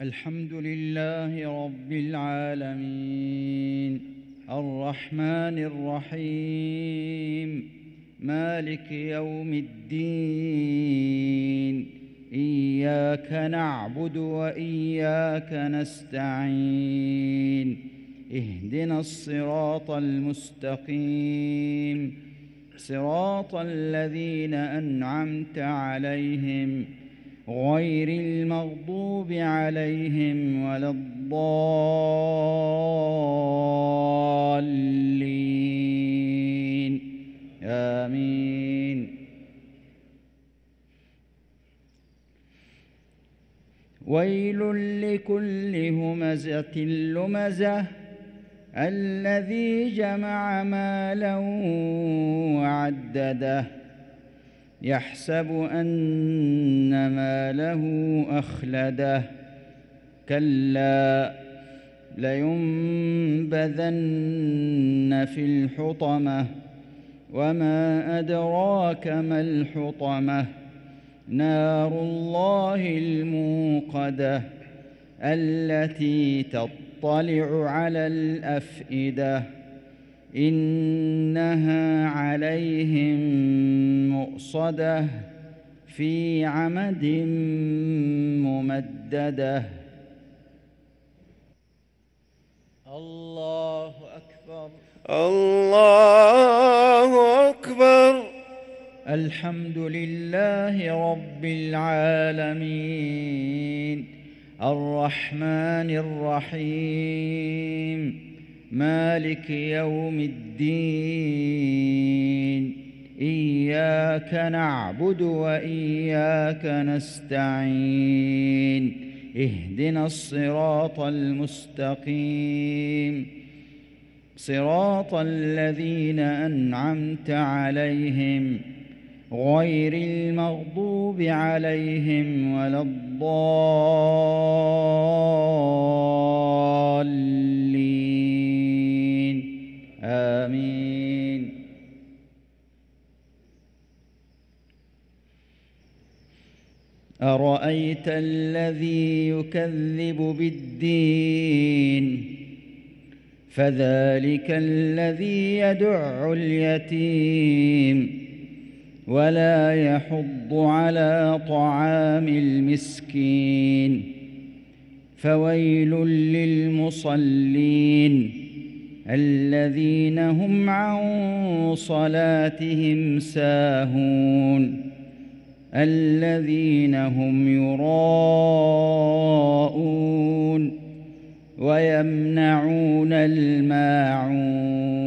الحمد لله رب العالمين الرحمن الرحيم مالك يوم الدين إياك نعبد وإياك نستعين اهدنا الصراط المستقيم صراط الذين أنعمت عليهم غير المغضوب عليهم ولا الضالين آمين. ويل لكل همزة لمزة الذي جمع مالا وعدده يحسب أن ماله أخلده كلا لينبذن في الحطمة وما أدراك ما الحطمة نار الله الموقدة التي تطلع على الأفئدة إنها عليهم مؤصدة في عمد ممددة. الله أكبر الله أكبر. الحمد لله رب العالمين الرحمن الرحيم مالك يوم الدين إياك نعبد وإياك نستعين اهدنا الصراط المستقيم صراط الذين أنعمت عليهم غير المغضوب عليهم ولا الضالين آمين. أرأيت الذي يكذب بالدين فذلك الذي يدع اليتيم ولا يحض على طعام المسكين فويل للمصلين الذين هم عن صلاتهم ساهون الذين هم يراءون ويمنعون الماعون